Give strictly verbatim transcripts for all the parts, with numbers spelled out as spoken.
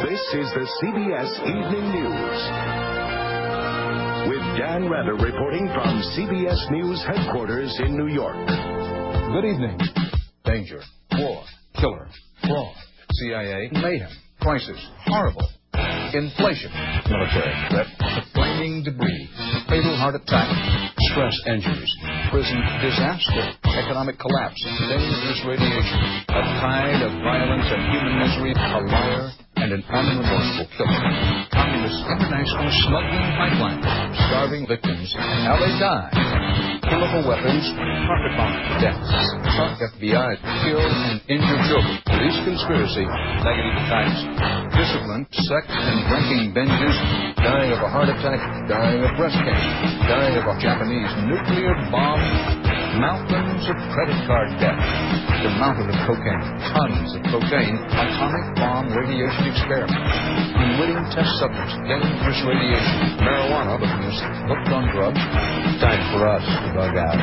This is the C B S Evening News. With Dan Rather reporting from C B S News headquarters in New York. Good evening. Danger, war, killer, fraud, C I A, mayhem, crisis, horrible, inflation, military threat, flaming debris, fatal heart attack, stress injuries, prison disaster, economic collapse, dangerous radiation, a tide of violence and human misery, a liar and an unremorseful killer. Communist international smuggling pipeline, starving victims, how they die. Chemical weapons, carpet bomb deaths, Trump F B I kill and injure children. Police conspiracy, negative facts, discipline, sex and drinking binges, dying of a heart attack, dying of breast cancer, dying of a Japanese nuclear bomb, mountains of credit card debt, the mountain of cocaine, tons of cocaine, atomic bomb radiation experiment, unwitting test subjects, dangerous radiation, marijuana, because hooked on drugs, time for us to bug out.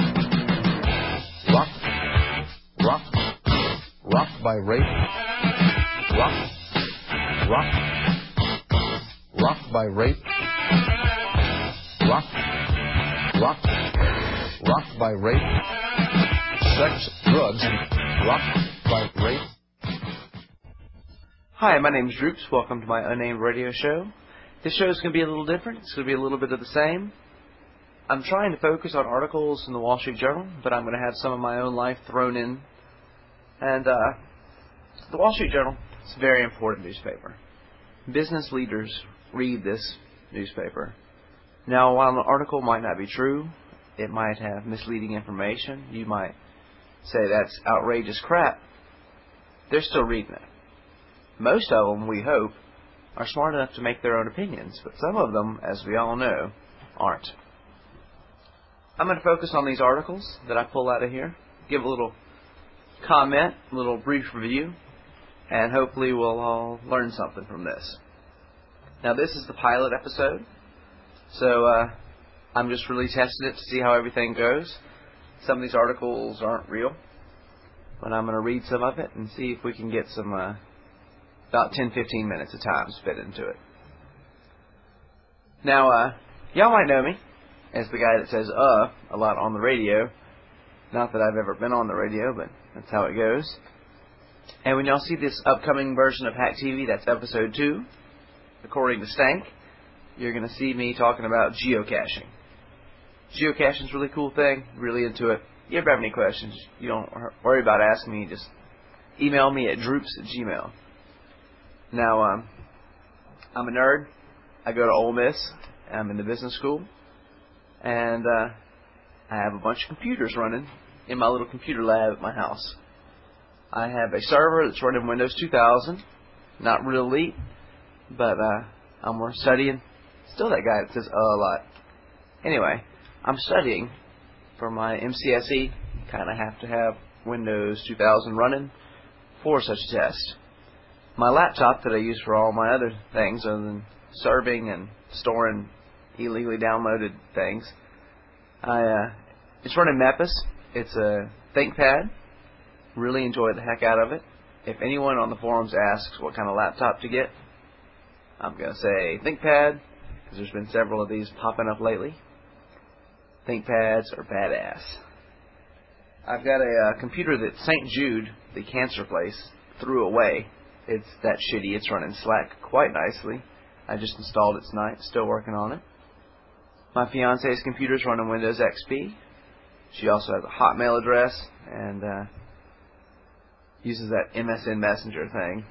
Rock, rock, rock by rape, rock, rock, rock by rape, rock, rock, rock by rape, sex, drugs, rock by rape. Hi, my name is Droops. Welcome to my unnamed radio show. This show is going to be a little different. It's going to be a little bit of the same. I'm trying to focus on articles in the Wall Street Journal, but I'm going to have some of my own life thrown in. And uh, the Wall Street Journal is a very important newspaper. Business leaders read this newspaper. Now, while an article might not be true, it might have misleading information. You might say that's outrageous crap. They're still reading it. Most of them, we hope, are smart enough to make their own opinions, but some of them, as we all know, aren't. I'm going to focus on these articles that I pull out of here, give a little comment, a little brief review, and hopefully we'll all learn something from this. Now, this is the pilot episode, so uh, I'm just really testing it to see how everything goes. Some of these articles aren't real, but I'm going to read some of it and see if we can get some uh, about ten to fifteen minutes of time spent into it. Now, uh, y'all might know me as the guy that says uh a lot on the radio. Not that I've ever been on the radio, but that's how it goes. And when y'all see this upcoming version of Hack T V, that's episode two, according to Stank, you're going to see me talking about geocaching. Geocaching is a really cool thing, really into it. If you ever have any questions, you don't worry about asking me, just email me at droops at gmail. Now, um, I'm a nerd. I go to Ole Miss. I'm in the business school. And uh, I have a bunch of computers running in my little computer lab at my house. I have a server that's running Windows two thousand. Not real elite, but uh, I'm more studying. Still that guy that says uh a lot. Anyway, I'm studying for my M C S E. Kind of have to have Windows two thousand running for such a test. My laptop that I use for all my other things other than serving and storing illegally downloaded things, I uh, it's running Mepis. It's a ThinkPad. Really enjoy the heck out of it. If anyone on the forums asks what kind of laptop to get, I'm going to say ThinkPad, because there's been several of these popping up lately. ThinkPads are badass. I've got a uh, computer that Saint Jude, the cancer place, threw away. It's that shitty. It's running Slack quite nicely. I just installed it tonight. Still working on it. My fiance's computer's running Windows X P. She also has a Hotmail address and uh, uses that M S N Messenger thing.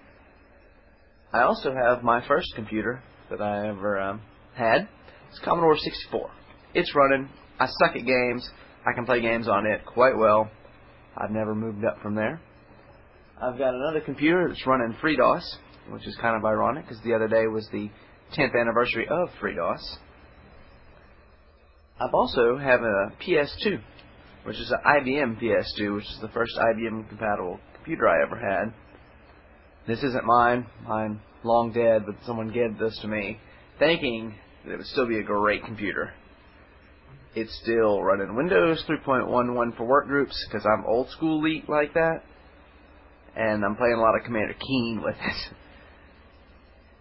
I also have my first computer that I ever um, had. It's Commodore sixty-four. It's running. I suck at games. I can play games on it quite well. I've never moved up from there. I've got another computer that's running FreeDOS, which is kind of ironic because the other day was the tenth anniversary of FreeDOS. I've also have a P S two, which is an I B M P S two, which is the first I B M compatible computer I ever had. This isn't mine. Mine long dead, but someone gave this to me, thinking that it would still be a great computer. It's still running Windows three point eleven for work groups because I'm old school elite like that. And I'm playing a lot of Commander Keen with it.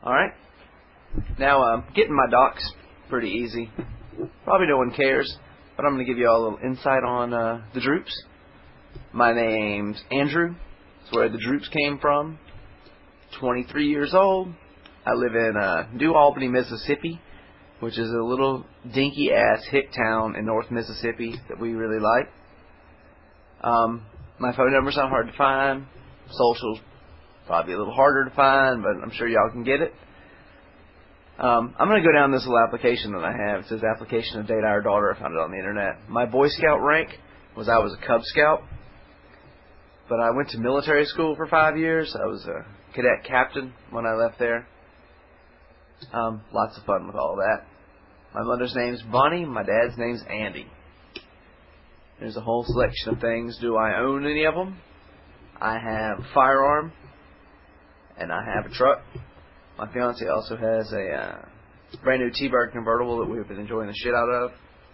Alright. Now, um, getting my docs, pretty easy. Probably no one cares, but I'm going to give you all a little insight on uh, the Droops. My name's Andrew. That's where the Droops came from. twenty-three years old. I live in uh, New Albany, Mississippi, which is a little dinky-ass hick town in North Mississippi that we really like. Um, my phone number's not hard to find. Social's probably a little harder to find, but I'm sure y'all can get it. Um, I'm going to go down this little application that I have. It says application to date our daughter. I found it on the internet. My Boy Scout rank was I was a Cub Scout, but I went to military school for five years. I was a cadet captain when I left there. Um, lots of fun with all that. My mother's name's Bonnie. My dad's name's Andy. There's a whole selection of things. Do I own any of them? I have a firearm, and I have a truck. My fiance also has a uh, brand new T-Bird convertible that we've been enjoying the shit out of.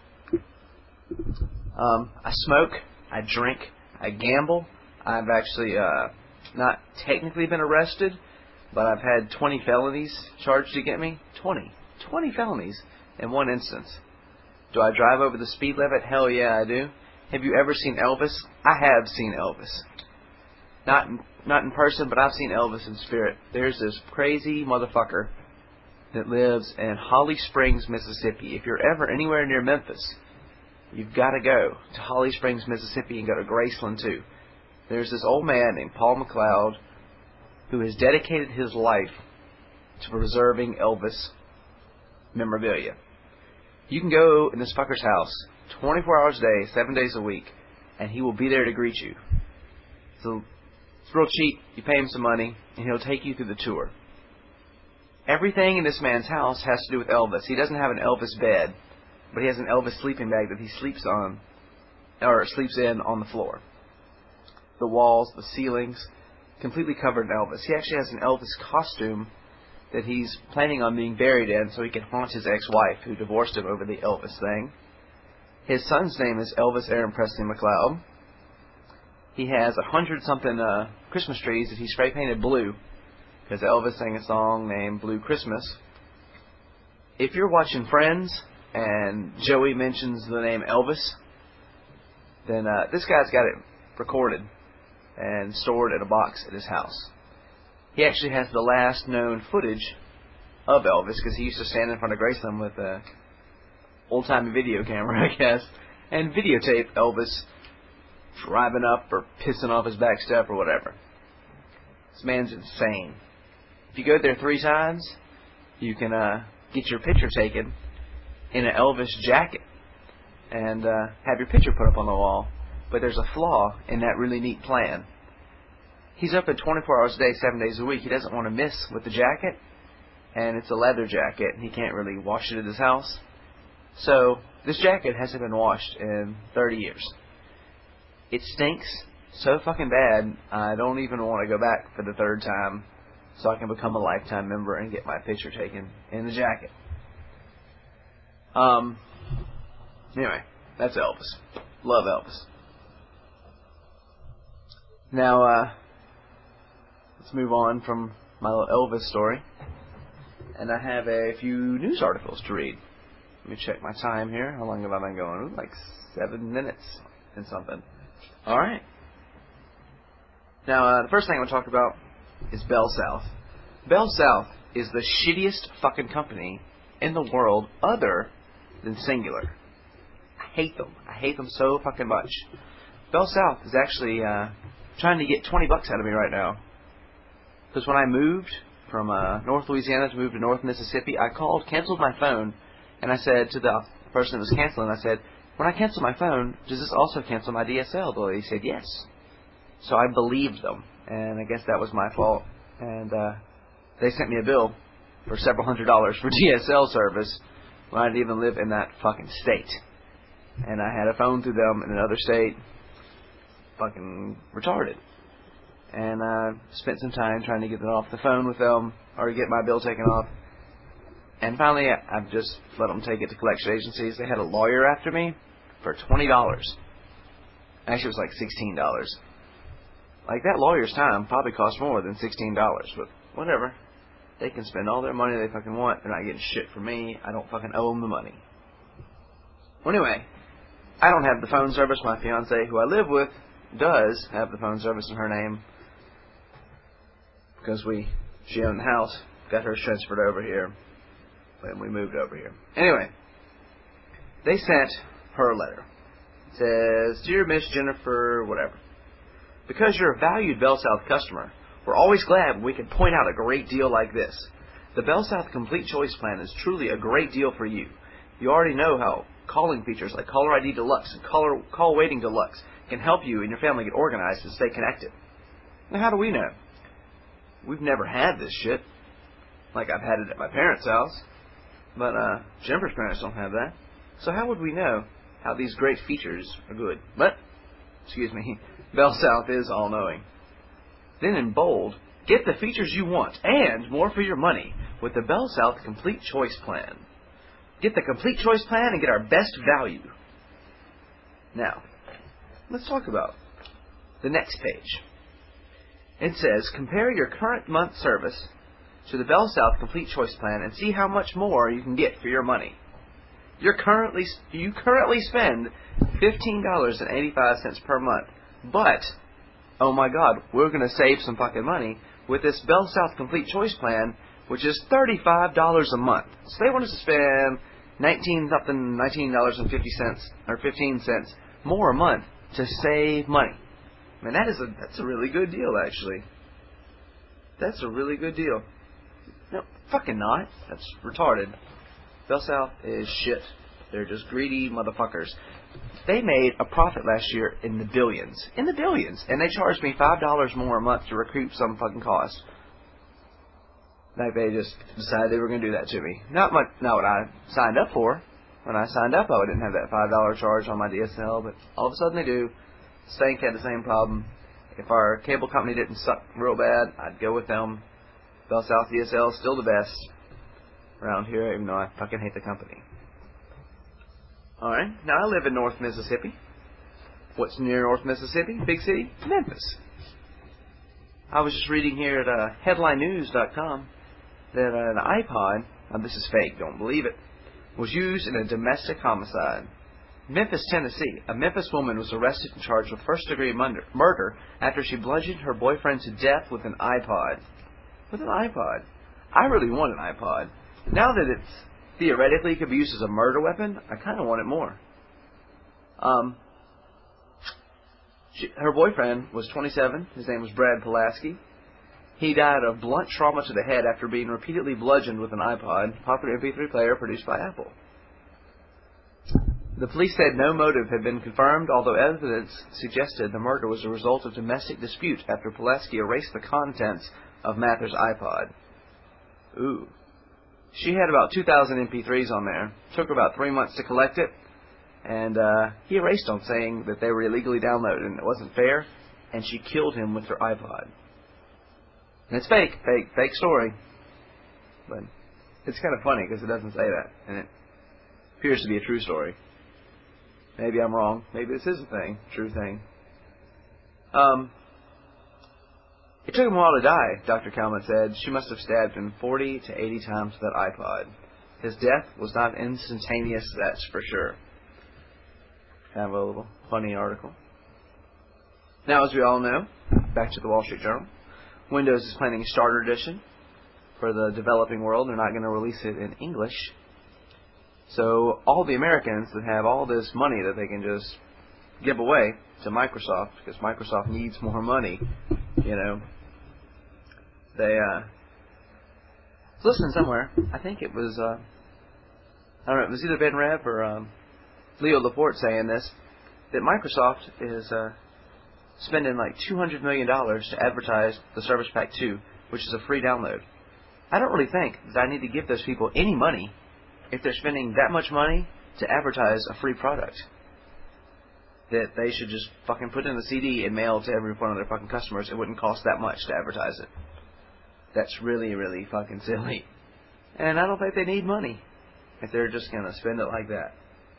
Um, I smoke. I drink. I gamble. I've actually uh, not technically been arrested, but I've had twenty felonies charged against me. twenty. twenty felonies in one instance. Do I drive over the speed limit? Hell yeah, I do. Have you ever seen Elvis? I have seen Elvis. Not in, not in person, but I've seen Elvis in spirit. There's this crazy motherfucker that lives in Holly Springs, Mississippi. If you're ever anywhere near Memphis, you've got to go to Holly Springs, Mississippi, and go to Graceland, too. There's this old man named Paul McLeod who has dedicated his life to preserving Elvis memorabilia. You can go in this fucker's house twenty-four hours a day, seven days a week, and he will be there to greet you. So it's real cheap. You pay him some money, and he'll take you through the tour. Everything in this man's house has to do with Elvis. He doesn't have an Elvis bed, but he has an Elvis sleeping bag that he sleeps on, or sleeps in on the floor. The walls, the ceilings, completely covered in Elvis. He actually has an Elvis costume that he's planning on being buried in so he can haunt his ex-wife who divorced him over the Elvis thing. His son's name is Elvis Aaron Presley McLeod. He has a hundred something uh, Christmas trees that he spray painted blue because Elvis sang a song named Blue Christmas. If you're watching Friends and Joey mentions the name Elvis, then uh, this guy's got it recorded and stored in a box at his house. He actually has the last known footage of Elvis because he used to stand in front of Graceland with a old-timey video camera, I guess, and videotape Elvis driving up or pissing off his back step or whatever. This man's insane. If you go there three times, you can uh, get your picture taken in an Elvis jacket and uh, have your picture put up on the wall. But there's a flaw in that really neat plan. He's open twenty-four hours a day, seven days a week. He doesn't want to miss with the jacket, and it's a leather jacket, and he can't really wash it at his house. So this jacket hasn't been washed in thirty years. It stinks so fucking bad, I don't even want to go back for the third time so I can become a lifetime member and get my picture taken in the jacket. Um. Anyway, that's Elvis. Love Elvis. Now, uh, let's move on from my little Elvis story. And I have a few news articles to read. Let me check my time here. How long have I been going? Ooh, like seven minutes and something. Alright. Now, uh, the first thing I want to talk about is Bell South. Bell South is the shittiest fucking company in the world other than Singular. I hate them. I hate them so fucking much. Bell South is actually uh, trying to get twenty bucks out of me right now. Because when I moved from uh, North Louisiana to move to North Mississippi, I called, canceled my phone, and I said to the person that was canceling, I said, when I cancel my phone, does this also cancel my D S L? The lady said yes. So I believed them, and I guess that was my fault. And uh, they sent me a bill for several hundred dollars for D S L service when I didn't even live in that fucking state. And I had a phone through them in another state. Fucking retarded. And I uh, spent some time trying to get it off the phone with them, or get my bill taken off. And finally, I've just let them take it to collection agencies. They had a lawyer after me for twenty dollars. Actually, it was like sixteen dollars. Like, that lawyer's time probably cost more than sixteen dollars, but whatever. They can spend all their money they fucking want. They're not getting shit from me. I don't fucking owe them the money. Well, anyway, I don't have the phone service. My fiance, who I live with, does have the phone service in her name. Because we, she owned the house, got hers transferred over here, when we moved over here. Anyway, they sent her a letter. It says, Dear Miss Jennifer, whatever. Because you're a valued Bell South customer, we're always glad when we can point out a great deal like this. The Bell South Complete Choice Plan is truly a great deal for you. You already know how calling features like Caller I D Deluxe and Caller, Call Waiting Deluxe can help you and your family get organized and stay connected. Now, how do we know? We've never had this shit. Like I've had it at my parents' house. But uh, Jennifer's parents don't have that. So how would we know how these great features are good? But, excuse me, Bell South is all-knowing. Then in bold, get the features you want and more for your money with the Bell South Complete Choice Plan. Get the Complete Choice Plan and get our best value. Now, let's talk about the next page. It says, compare your current month service to the Bell South Complete Choice Plan and see how much more you can get for your money. You're currently you currently spend fifteen dollars and eighty-five cents per month, but oh my God, we're going to save some fucking money with this Bell South Complete Choice Plan, which is thirty-five dollars a month. So they want us to spend nineteen something, nineteen dollars and fifty cents or fifteen cents more a month to save money. I mean, that is a that's a really good deal, actually. That's a really good deal. No, fucking not. That's retarded. Bell South is shit. They're just greedy motherfuckers. They made a profit last year in the billions. In the billions. And they charged me five dollars more a month to recoup some fucking cost. Like they just decided they were going to do that to me. Not much, not what I signed up for. When I signed up, I didn't have that five dollars charge on my D S L, but all of a sudden they do. Stank had the same problem. If our cable company didn't suck real bad, I'd go with them. Bell South D S L is still the best around here, even though I fucking hate the company. Alright, now I live in North Mississippi. What's near North Mississippi? Big city? Memphis. I was just reading here at uh, headline news dot com that uh, an iPod, now this is fake, don't believe it, was used in a domestic homicide. Memphis, Tennessee. A Memphis woman was arrested and charged with first-degree murder after she bludgeoned her boyfriend to death with an iPod. With an iPod. I really want an iPod. Now that it's theoretically could be used as a murder weapon, I kind of want it more. Um, she, her boyfriend was twenty-seven. His name was Brad Pulaski. He died of blunt trauma to the head after being repeatedly bludgeoned with an iPod, popular M P three player produced by Apple. The police said no motive had been confirmed, although evidence suggested the murder was a result of domestic dispute after Pulaski erased the contents of Mather's iPod. Ooh. She had about two thousand M P threes on there. Took her about three months to collect it. And uh, he erased them, saying that they were illegally downloaded and it wasn't fair. And she killed him with her iPod. And it's fake. Fake fake story. But it's kind of funny because it doesn't say that. And it appears to be a true story. Maybe I'm wrong. Maybe this is a thing. True thing. Um... It took him a while to die, Doctor Kalman said. She must have stabbed him forty to eighty times with that iPod. His death was not instantaneous, that's for sure. Kind of a little funny article. Now, as we all know, back to the Wall Street Journal, Windows is planning a starter edition for the developing world. They're not going to release it in English. So all the Americans that have all this money that they can just give away to Microsoft, because Microsoft needs more money, you know, they, uh, I was listening somewhere, I think it was, uh, I don't know, it was either Ben Rev or um, Leo Laporte saying this, that Microsoft is uh, spending like two hundred million dollars to advertise the Service Pack two, which is a free download. I don't really think that I need to give those people any money if they're spending that much money to advertise a free product. That they should just fucking put in a C D and mail to every one of their fucking customers. It wouldn't cost that much to advertise it. That's really, really fucking silly. And I don't think they need money if they're just going to spend it like that.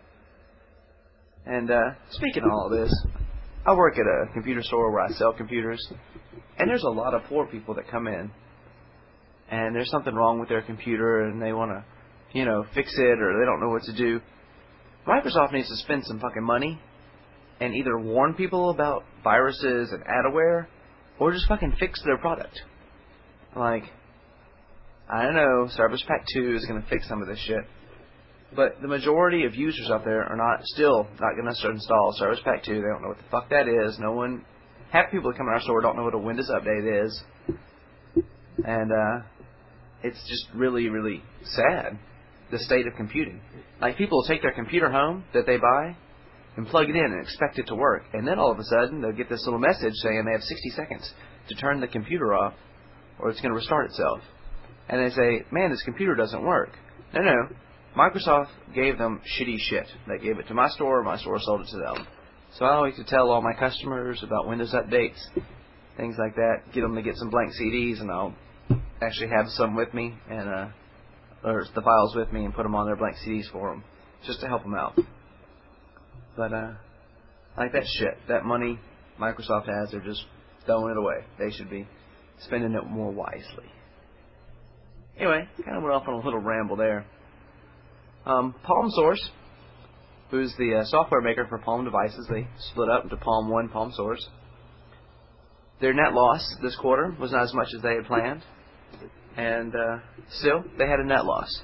And uh, speaking of all of this, I work at a computer store where I sell computers. And there's a lot of poor people that come in. and there's something wrong with their computer and they want to, you know, fix it, or they don't know what to do, Microsoft needs to spend some fucking money and either warn people about viruses and adware, or just fucking fix their product. Like, I don't know, Service Pack two is going to fix some of this shit, but the majority of users out there are not still not going to install Service Pack two. They don't know what the fuck that is. No one, half the people that come in our store don't know what a Windows Update is, and uh, it's just really, really sad, the state of computing. Like, people will take their computer home that they buy and plug it in and expect it to work, and then all of a sudden they'll get this little message saying they have sixty seconds to turn the computer off or it's going to restart itself. And they say, man, this computer doesn't work. No, no. Microsoft gave them shitty shit. They gave it to my store, my store sold it to them. So I always tell all my customers about Windows updates, things like that, get them to get some blank C Ds, and I'll actually have some with me, and uh, or the files with me, and put them on their blank C Ds for them, just to help them out. But, uh, like that shit, that money Microsoft has, they're just throwing it away. They should be spending it more wisely. Anyway, kind of went off on a little ramble there. Um, Palm Source, who's the uh, software maker for Palm devices, they split up into Palm One, Palm Source. Their net loss this quarter was not as much as they had planned, and uh, still, they had a net loss.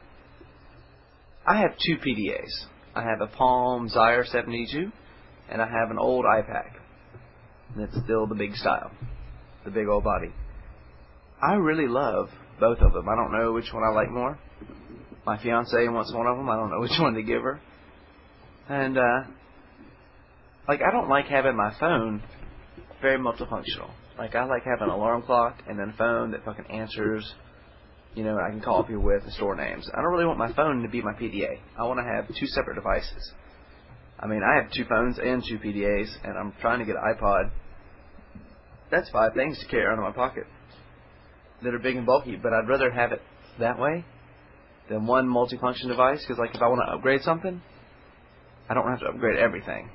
I have two P D As. I have a Palm Zyre seventy-two, and I have an old iPac. And it's still the big style, the big old body. I really love both of them. I don't know which one I like more. My fiance wants one of them. I don't know which one to give her. And, uh, like, I don't like having my phone very multifunctional. Like, I like having an alarm clock and then a phone that fucking answers, you know, I can call people with and store names. I don't really want my phone to be my P D A. I want to have two separate devices. I mean, I have two phones and two P D As, and I'm trying to get an iPod. That's five things to carry around in my pocket that are big and bulky, but I'd rather have it that way than one multifunction device, because, like, if I want to upgrade something, I don't have to upgrade everything.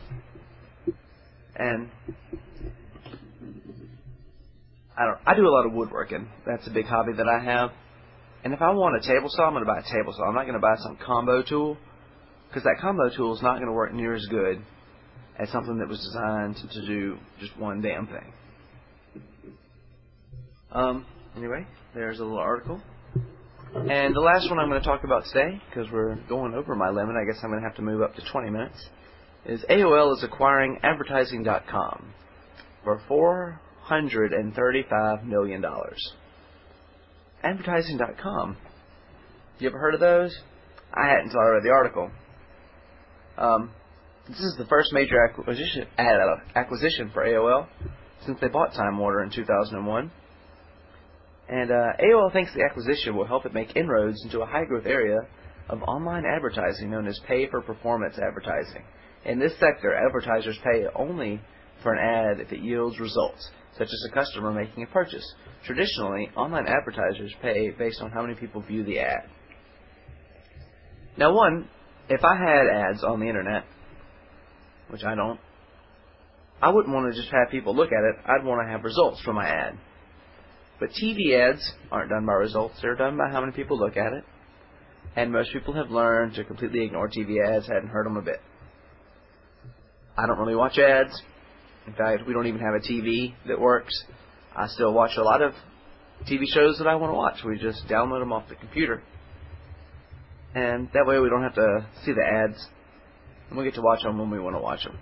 And I don't. I do a lot of woodworking. That's a big hobby that I have. And if I want a table saw, I'm going to buy a table saw. I'm not going to buy some combo tool, because that combo tool is not going to work near as good as something that was designed to do just one damn thing. Um. Anyway, there's a little article. And the last one I'm going to talk about today, because we're going over my limit, I guess I'm going to have to move up to twenty minutes, is A O L is acquiring advertising dot com for four hundred thirty-five million dollars. advertising dot com. You ever heard of those? I hadn't until I read the article. Um, this is the first major acquisition, acquisition for A O L since they bought Time Warner in two thousand one. And uh, A O L thinks the acquisition will help it make inroads into a high-growth area of online advertising known as pay-for-performance advertising. In this sector, advertisers pay only for an ad if it yields results, such as a customer making a purchase. Traditionally, online advertisers pay based on how many people view the ad. Now, one, if I had ads on the internet, which I don't, I wouldn't want to just have people look at it. I'd want to have results from my ad. But T V ads aren't done by results. They're done by how many people look at it. And most people have learned to completely ignore T V ads, hadn't heard them a bit. I don't really watch ads. In fact, we don't even have a T V that works. I still watch a lot of T V shows that I want to watch. We just download them off the computer. And that way we don't have to see the ads. And we get to watch them when we want to watch them.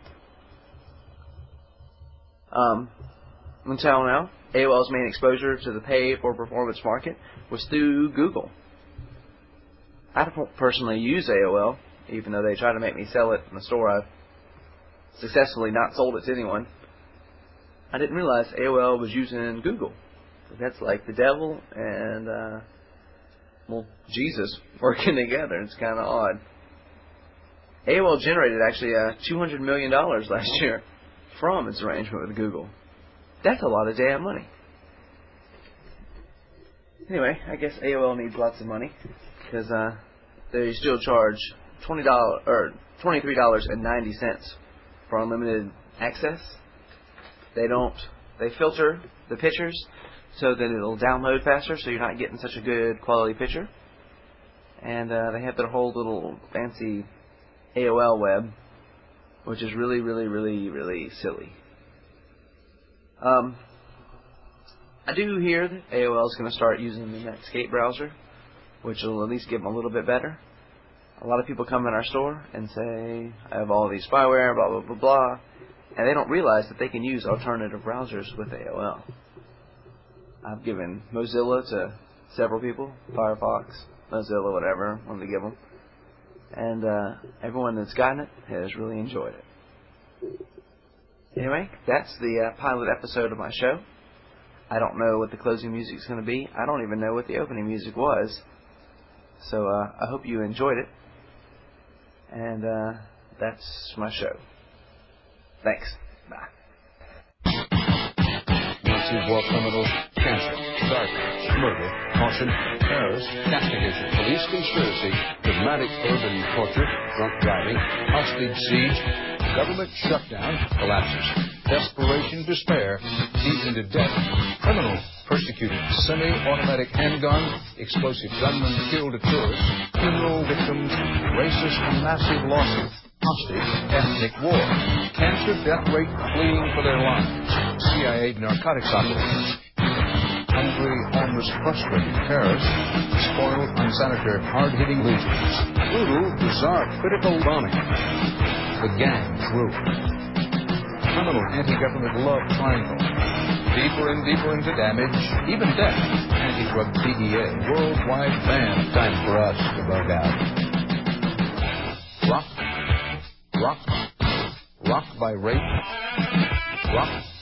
Um, until now, A O L's main exposure to the pay-for-performance market was through Google. I don't personally use A O L, even though they try to make me sell it in the store. I've successfully not sold it to anyone. I didn't realize A O L was using Google. That's like the devil and, uh, well, Jesus working together. It's kind of odd. A O L generated actually uh, two hundred million dollars last year from its arrangement with Google. That's a lot of damn money. Anyway, I guess A O L needs lots of money because uh, they still charge twenty dollars or twenty-three dollars and ninety cents for unlimited access. They don't. They filter the pictures so that it'll download faster, so you're not getting such a good quality picture. And uh, they have their whole little fancy A O L web, which is really, really, really, really silly. Um, I do hear that A O L is going to start using the Netscape browser, which will at least give them a little bit better. A lot of people come in our store and say, I have all these spyware, blah, blah, blah, blah, and they don't realize that they can use alternative browsers with A O L. I've given Mozilla to several people, Firefox, Mozilla, whatever, wanted to give them. And uh, everyone that's gotten it has really enjoyed it. Anyway, that's the uh, pilot episode of my show. I don't know what the closing music is going to be. I don't even know what the opening music was. So uh, I hope you enjoyed it. And uh, that's my show. Thanks. Bye. Nazis, war criminals, cancer, darkness, murder, caution, terrorist, castigation, police conspiracy, dramatic urban torture, drunk driving, hostage siege, government shutdown, collapses, desperation, despair, deep into debt, criminal, persecuted, semi-automatic handgun, explosive gunman killed a tourist, funeral victims, racist and massive lawsuit, hostage, ethnic war, cancer death rate fleeing for their lives, C I A narcotics operators, hungry, homeless, frustrated terrorists, spoiled, unsanitary, hard-hitting losers, brutal, bizarre, critical bombing, the gang's rule, criminal anti-government love triangle, deeper and deeper into damage, even death, anti-drug D E A, worldwide ban. Time for us to bug out. Rock, rock, rock by rape, rock